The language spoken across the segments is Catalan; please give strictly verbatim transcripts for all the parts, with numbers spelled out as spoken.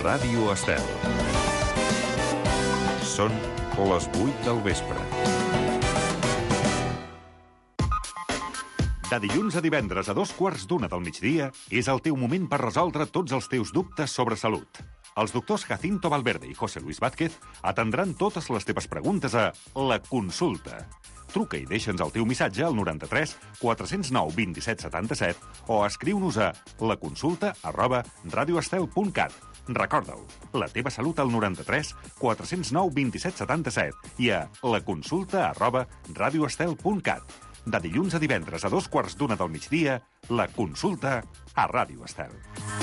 Ràdio Estel. Són les vuit del vespre. De dilluns a divendres a dos quarts d'una del migdia és el teu moment per resoldre tots els teus dubtes sobre salut. Els doctors Jacinto Valverde i José Luis Vázquez atendran totes les teves preguntes a La Consulta. Truca i deixa'ns el teu missatge al noranta-tres quatre cents nou vint-i-set setanta-set o escriu-nos a laconsulta arroba radioestel punt cat. Recorda-ho, la teva salut al noranta-tres quatre cents nou vint-i-set setanta-set i a laconsulta arroba radioestel punt cat. De dilluns a divendres a dos quarts d'una del migdia, La Consulta a Ràdio Estel.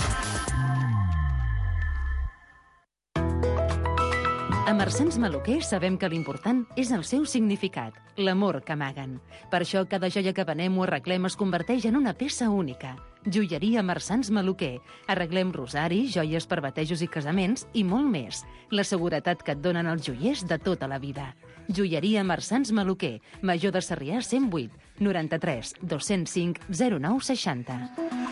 A Marsans Maluquer sabem que l'important és el seu significat, l'amor que amaguen. Per això cada joia que venem o arreglem es converteix en una peça única. Joieria Marsans Maluquer. Arreglem rosaris, joies per batejos i casaments i molt més. La seguretat que et donen els joiers de tota la vida. Joieria Marsans Maluquer. Major de Sarrià cent vuit, noranta-tres dos-cents cinc zero nou seixanta.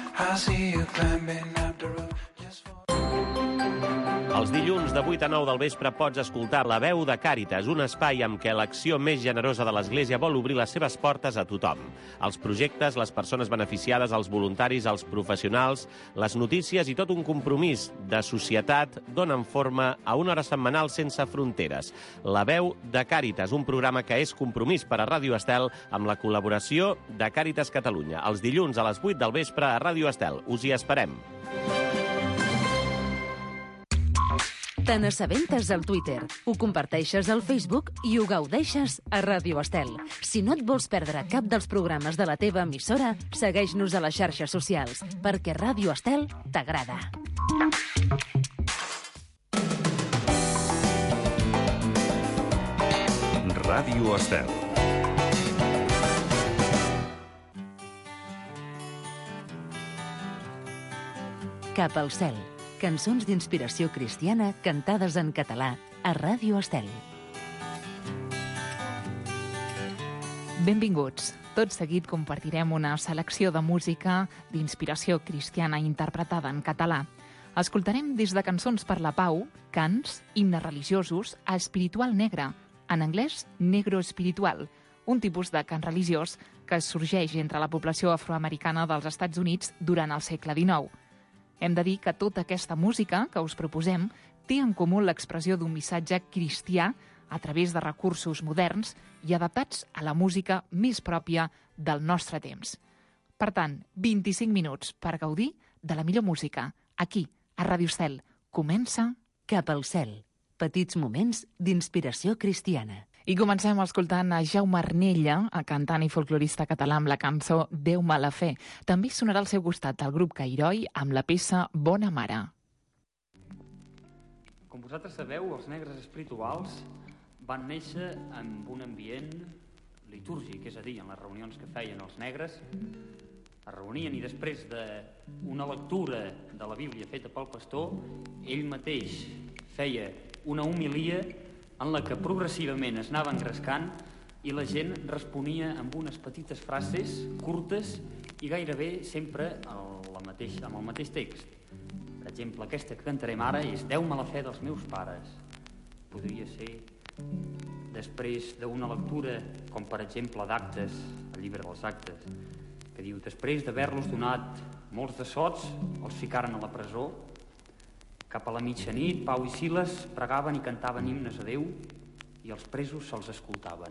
Els dilluns de vuit a nou del vespre pots escoltar La Veu de Càritas, un espai amb què l'acció més generosa de l'Església vol obrir les seves portes a tothom. Els projectes, les persones beneficiades, els voluntaris, els professionals, les notícies i tot un compromís de societat donen forma a una hora setmanal sense fronteres. La Veu de Càritas, un programa que és compromís per a Ràdio Estel amb la col·laboració de Càritas Catalunya. Els dilluns a les vuit del vespre a Ràdio Estel. Us hi esperem. Te n'assabentes al Twitter, ho comparteixes al Facebook i ho gaudeixes a Ràdio Estel. Si no et vols perdre cap dels programes de la teva emissora, segueix-nos a les xarxes socials, perquè Ràdio Estel t'agrada. Ràdio Estel. Cap al cel. Cançons d'inspiració cristiana cantades en català a Ràdio Estel. Benvinguts. Tot seguit compartirem una selecció de música d'inspiració cristiana interpretada en català. Escoltarem des de Cançons per la Pau, cants, himnes religiosos, a espiritual negre, en anglès negro espiritual, un tipus de cant religiós que sorgeix entre la població afroamericana dels Estats Units durant el segle dinou. Hem de dir que tota aquesta música que us proposem té en comú l'expressió d'un missatge cristià a través de recursos moderns i adaptats a la música més pròpia del nostre temps. Per tant, vint-i-cinc minuts per gaudir de la millor música. Aquí, a Ràdio Estel, comença Cap al cel. Petits moments d'inspiració cristiana. I comencem escoltant a Jaume Arnella, cantant i folclorista català, amb la cançó Déu-me la fe. També sonarà al seu costat el grup Cairoi amb la peça Bona Mare. Com vosaltres sabeu, els negres espirituals van néixer en un ambient litúrgic, és a dir, en les reunions que feien els negres, es reunien i després d'una lectura de la Bíblia feta pel pastor, ell mateix feia una homilia en la que progressivament es anava engrescant i la gent responia amb unes petites frases curtes i gairebé sempre el mateix, amb el mateix text. Per exemple, aquesta que cantarem ara és Deu-me la fe dels meus pares. Podria ser després d'una lectura, com per exemple d'Actes, el llibre dels Actes, que diu: després d'haver-los donat molts de sots, els ficaren a la presó. Cap a la mitjanit, Pau i Siles pregaven i cantaven himnes a Déu i els presos se'ls escoltaven.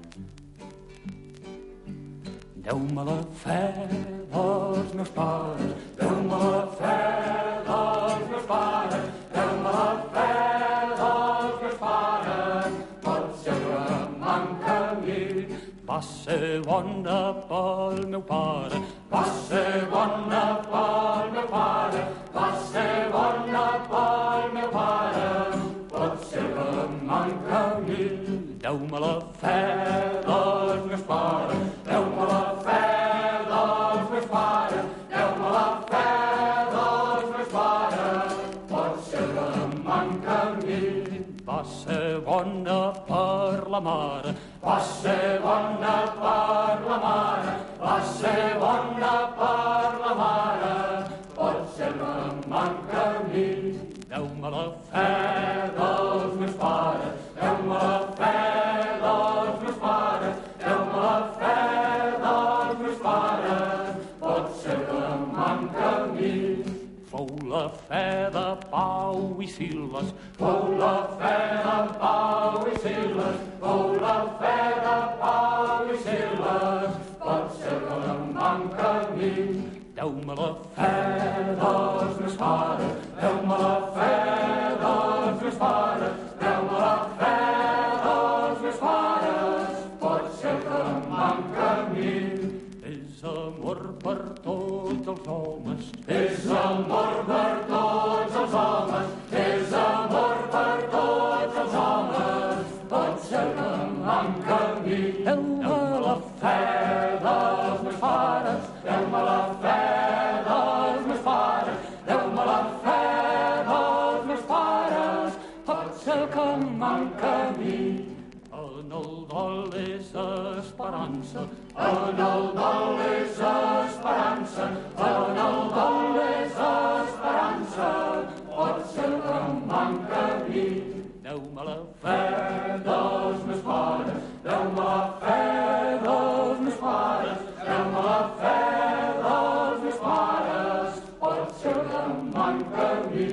Deu-me la fe dels meus pares, deu-me la fe dels meus pares, deu-me la fe dels meus pares, pot ser que m'encamini. Va ser bona pel meu pare, va ser bona pel meu pare, va ser bona pel meu pare, pot ser que m'encamini. Deu-me la fe dels meus pares, deu-me la fe dels meus pares, deu-me la fe dels meus pares, pot ser que m'encamini. Va ser bona per la mare, va ser bona per la mare, va ser bona per la mare, pot ser que m'encamini. Deu-me Deu-me la fe dels meus pares, deu-me la fe dels meus pares, deu-me la fe dels meus pares, pot ser que manca a mi. Fou la fe de Pau i Siles, fou la fe de Pau i Siles, fou la fe de Pau i Siles, pot ser que em manca a mi. Deu-me la fe dels meus pares, deu-me la fe dels meus pares, deu-me la fe dels meus pares, pot ser que em manca a mi. És amor per tots els homes, és amor per tots els homes, és amor per tots els homes, pot ser que em manca a mi. Deu-me la fe dels meus pares, deu-me la fe dels meus pares, deu-me la fe dels meus pares, pot ser que em manca a mi. En el dol és esperança, en el dol és esperança, en el dol és esperança, pot ser que em manca a mi. Deu-me la fe dels meus pares, deu-me la fe dels meus pares, deu-me la fe dels meus pares, pot ser que em manca a mi.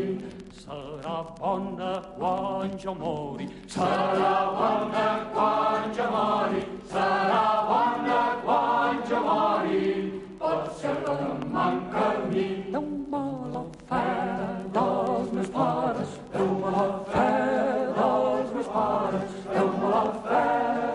Serà bona quan jo mori, serà bona quan jo mori, serà bona quan jo mori, pot ser que em manca a mi. Deu-me la fe dels meus pares, deu-me la fe dels meus pares, deu-me la fe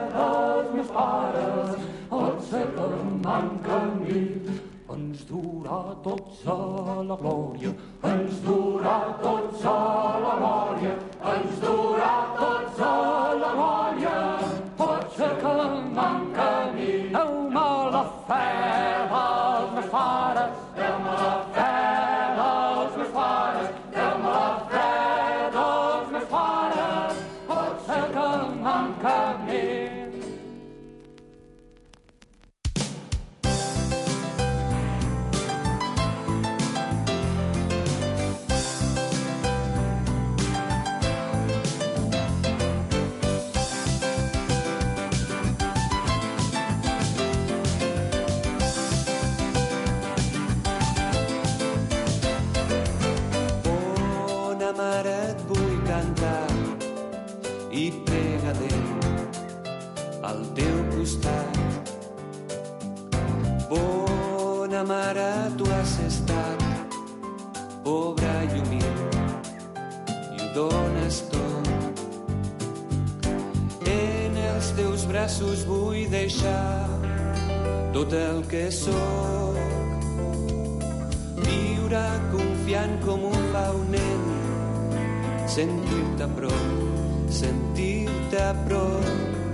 dels meus pares, pot ser que em manca a mi. Ens durà tots a la glòria, ens durà tots a la glòria, ens durà tots a la glòria, pot ser que em manca a mi. Deu-me la fe dels meus pares, deu-me la fe dels meus pares, deu-me la fe dels meus pares, pot ser que em manca a mi. Mare, et vull cantar i prega Déu al teu costat. Bona mare, tu has estat pobra i humil i ho dones tot. En els teus braços vull deixar tot el que sóc, viure confiant com ho fa un nen, sentir-te a prop, sentir-te a prop.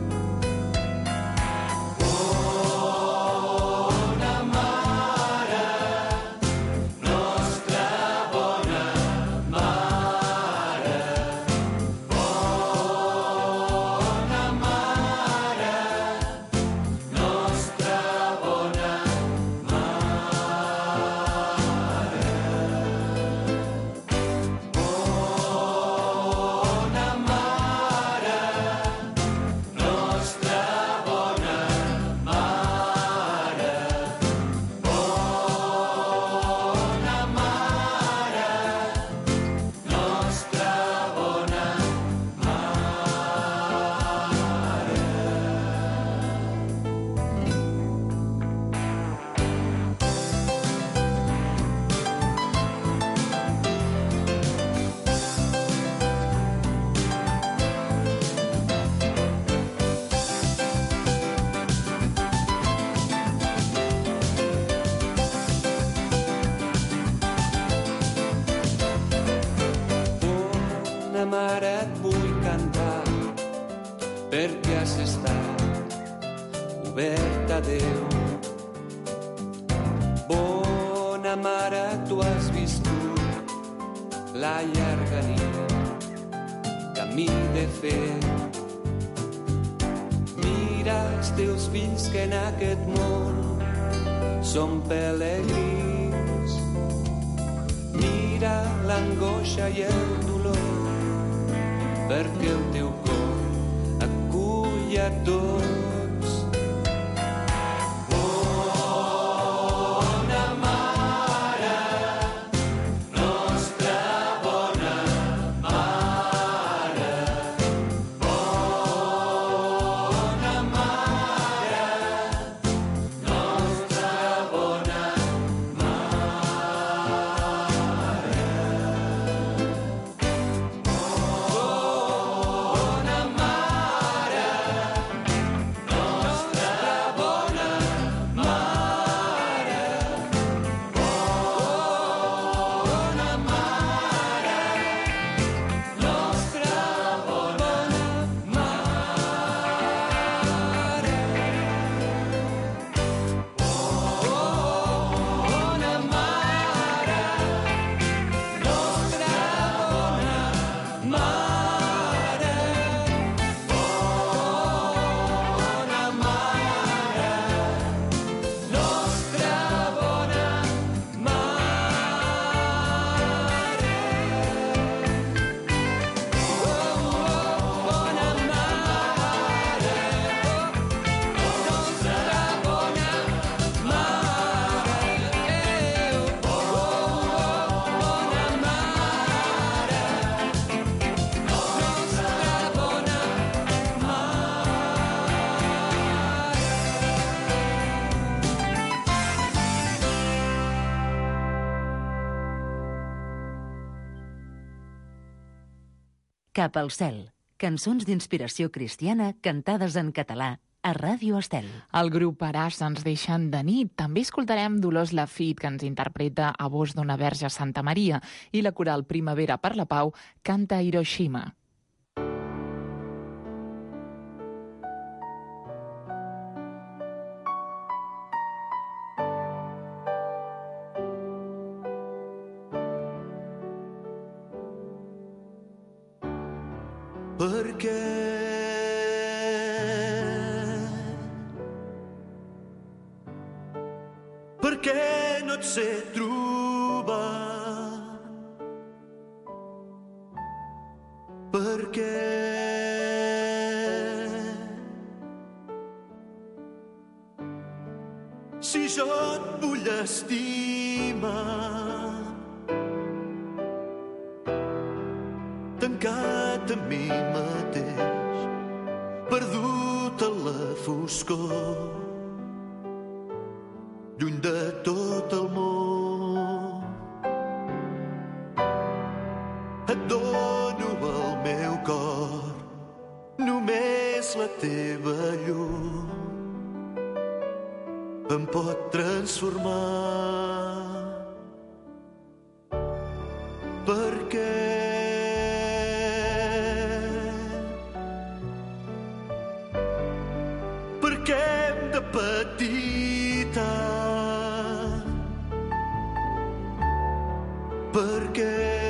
Mare, et vull cantar perquè has estat obert a Déu. Bona mare, tu has viscut la llarga nit, camí de fer. Mira els teus fills que en aquest món són pelegrins. Mira la l'angoixa i el dolor, perquè el teu cor acull a tots. Cap al cel. Cançons d'inspiració cristiana cantades en català a Ràdio Estel. El grup Aràs ens deixen de nit. També escoltarem Dolors Lafitte, que ens interpreta A voz d'una verge Santa Maria, i la coral Primavera per la Pau canta Hiroshima. Per què? Per què no et sé trobar? Per què? Si jo et vull estimar, tancat en mi mateix, perdut en la foscor, lluny de tot el món. Et dono el meu cor, només la teva llum em pot transformar. Perquè petita, perquè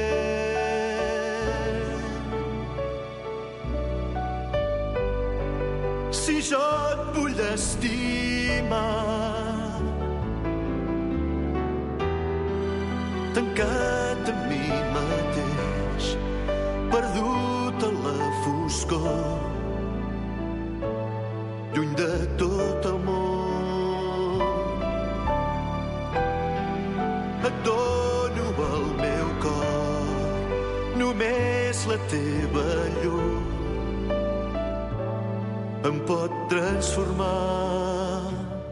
si jo et vull estimar, tancat en mi mateix, perdut en la foscor, lluny de tot el món. Et dono el meu cor, només la teva llum em pot transformar.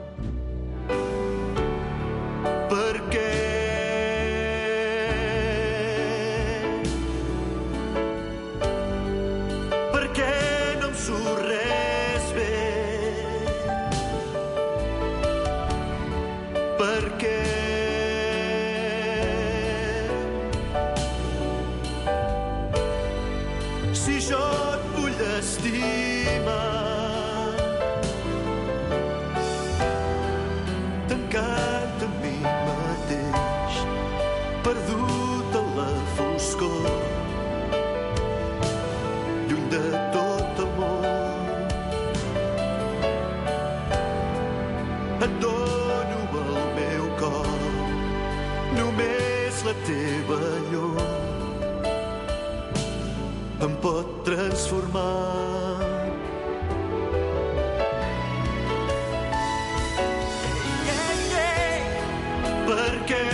Perquè perquè no em surt res bé, perquè si jo et vull estimar, tancat en mi mateix, perdut en la foscor, lluny de tot el món. Et dono el meu cor, només només la teva llum em pot transformar. Yeah, yeah. Perquè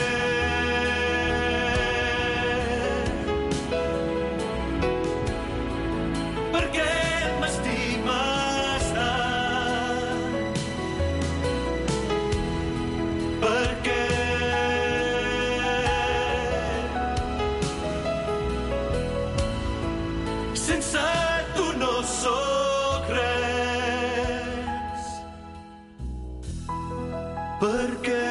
perquè m'estimes tant. Perquè sense tu no sóc res. Perquè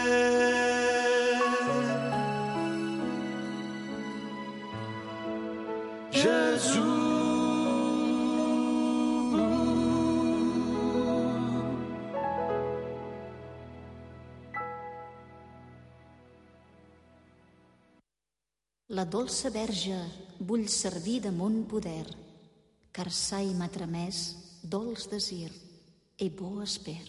La dolça verge vull servir de mon poder, car sai m'ha tramès dolç desir e bo esper.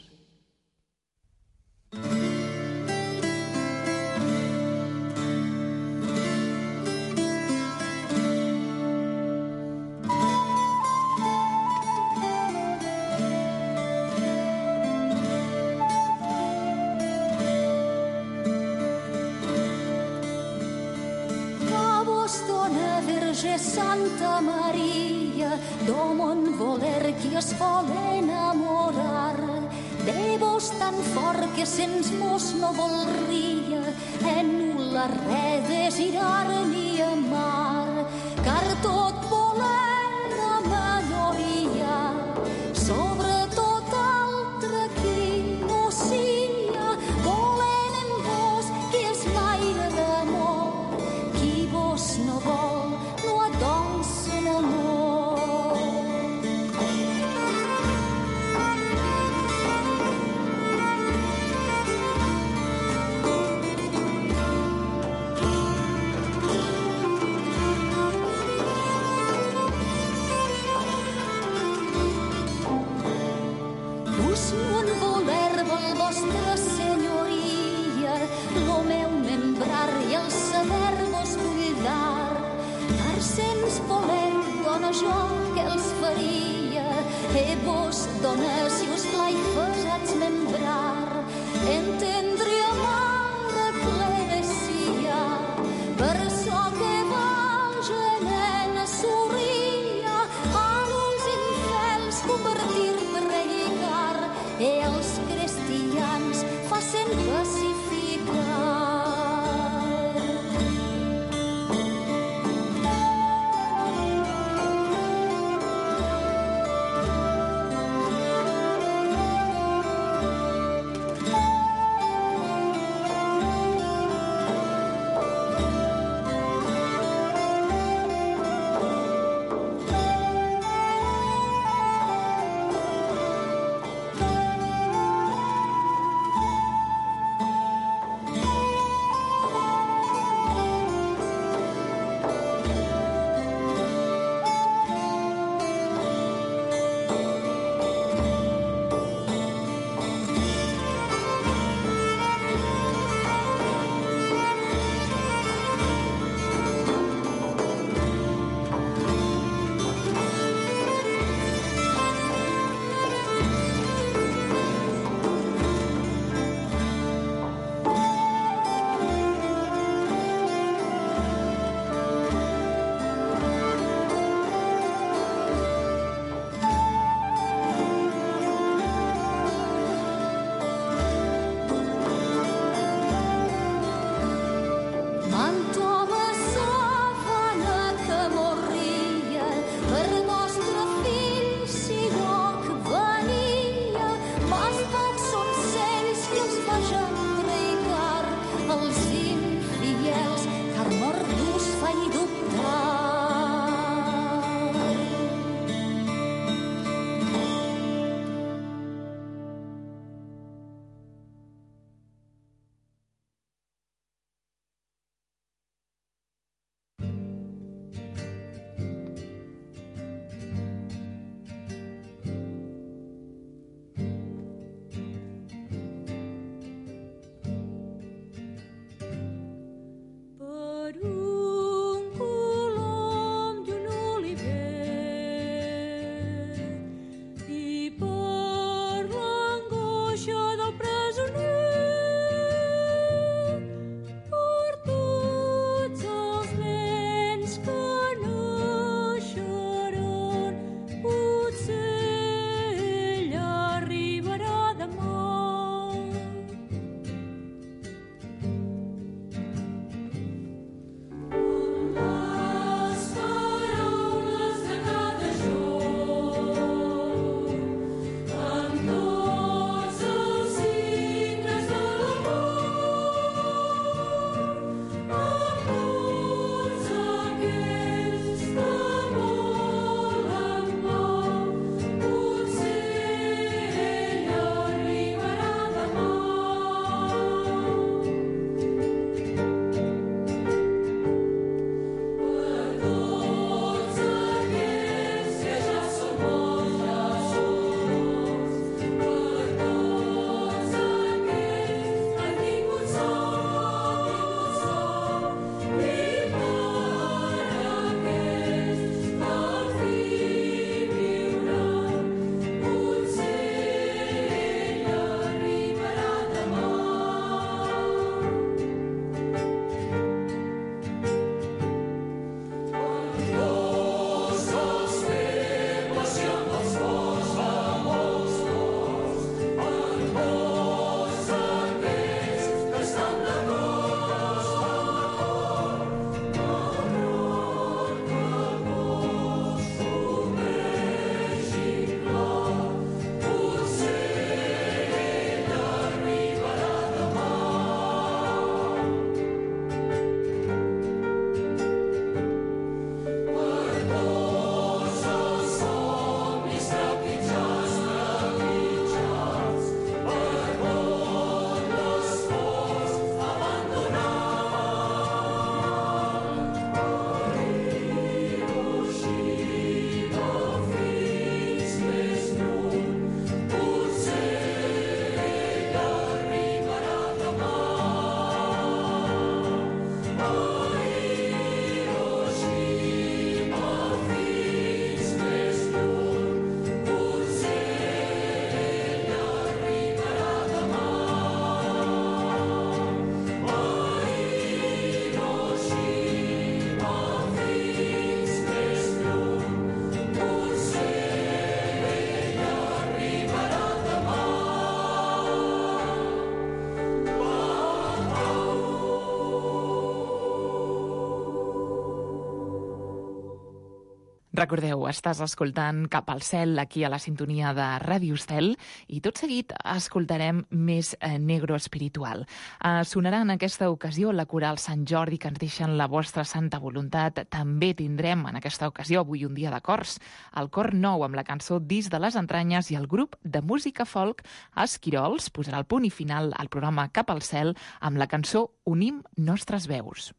Santa Maria, do mon voler qui es vol enamorar, de vos tan fort que sens mos no volria, e nulla re desirar ni amar, car tot volem la majoria, sobre tot altre qui no sia, volen en vos qui és l'aire d'amor, qui vos no vol danse l'amor. Us mon voler vol vostra senyoria, lo meu membrar i el saber vos cuidar, sens voler dona jo que els faria, e vos dona si us plai fesats membrar, entendre amar eclesia, per so que vagen en sorria, a los infels convertir predicar, e els cristians facen pacificar. Recordeu, estàs escoltant Cap al cel aquí a la sintonia de Ràdio Estel i tot seguit escoltarem més eh, negro espiritual. Eh, sonarà en aquesta ocasió la coral Sant Jordi que ens deixen la vostra santa voluntat. També tindrem en aquesta ocasió avui un dia de cors. El cor nou amb la cançó Dis de les entranyes i el grup de música folk Esquirols posarà el punt i final al programa Cap al cel amb la cançó Unim nostres veus.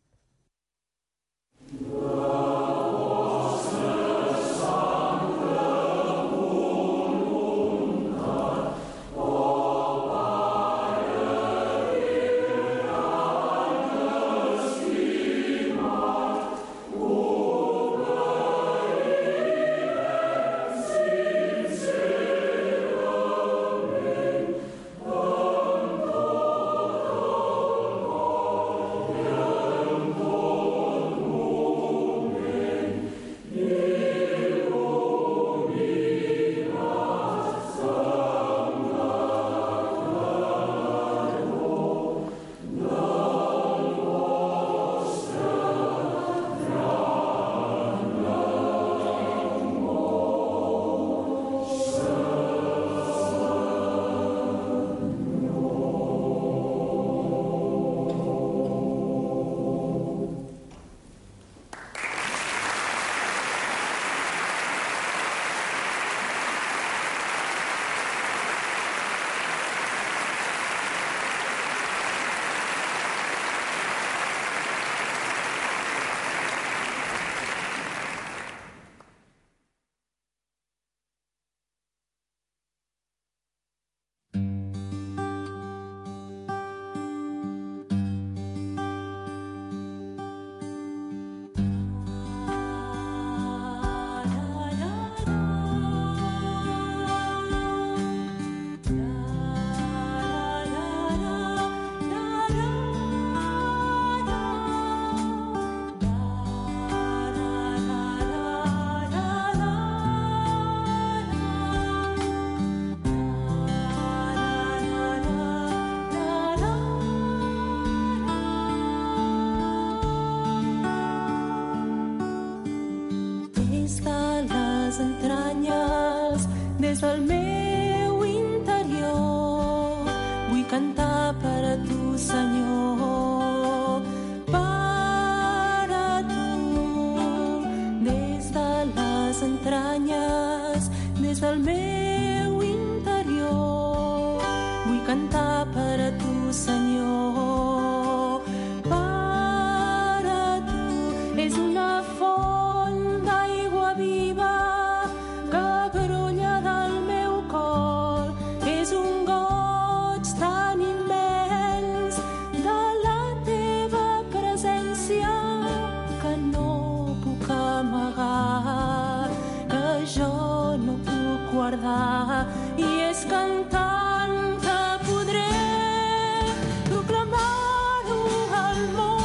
Des del meu interior vull cantar per a tu, Senyor, per a tu. Des de les entranyes, des del meu interior vull cantar per a tu, Senyor, per a tu. És una font d'aigua viva i és cantant que podré proclamar-ho al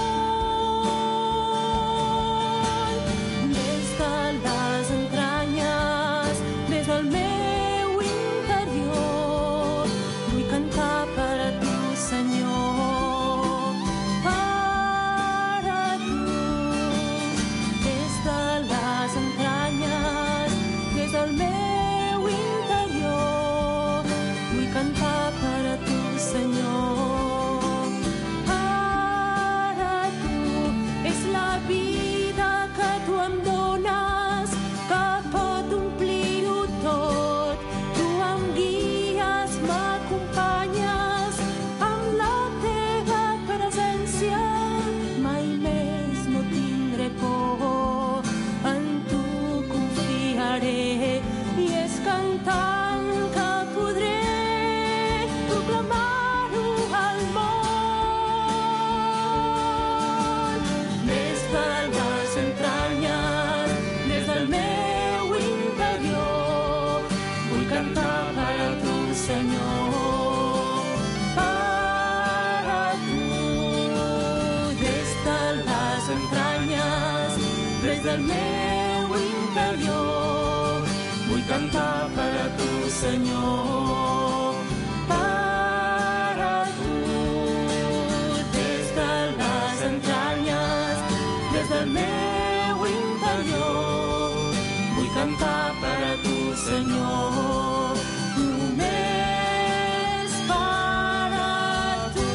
món. Des de les entranyes, des del meu interior vull cantar per a tu, Senyor, per a tu. Des de les entranyes, des del meu cantar per a tu, Senyor, per a tu. És la vida que tu em dones, que pot omplir-ho tot. Tu em guies, m'acompanyes, amb la teva presència mai més no tindré por. En tu confiaré i és cantant que podré proclamar-ho al món. Des de les entranyes, des del meu interior vull cantar per a tu, Senyor, per a tu. Des de les entranyes, des del meu interior vull cantar per a tu, Senyor, per a tu. Des de les entranyes, des del meu interior cantar per a tu, Senyor, només per a tu.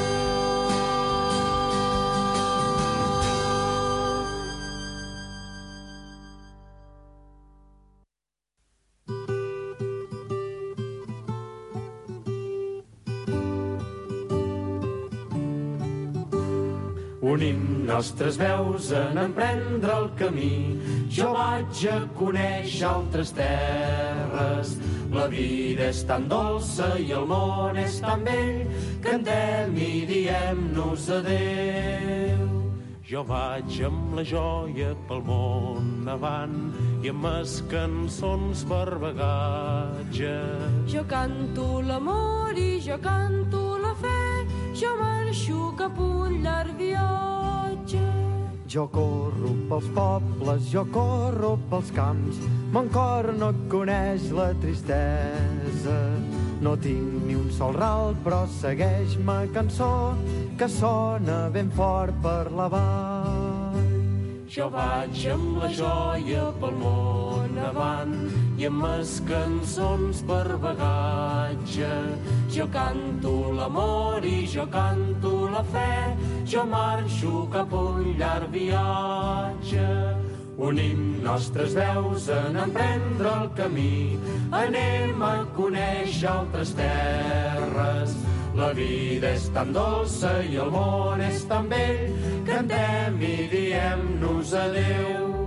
Unim nostres veus en emprendre el camí. Jo vaig a conèixer altres terres. La vida és tan dolça i el món és tan vell. Cantem i diem-nos adéu. Jo vaig amb la joia pel món avant i amb les cançons per bagatge. Jo canto l'amor i jo canto la fe, jo marxo cap un llarg viatge. Jo corro pels pobles, jo corro pels camps, mon cor no coneix la tristesa. No tinc ni un sol ral, però segueix ma cançó, que sona ben fort per la vall. Jo vaig amb la joia pel món avant i amb les cançons per bagatge. Jo canto l'amor i jo canto la fe, jo marxo cap un llarg viatge. Unim nostres veus en emprendre el camí, anem a conèixer altres terres. La vida és tan dolça i el món és tan vell, cantem i diem-nos adéu.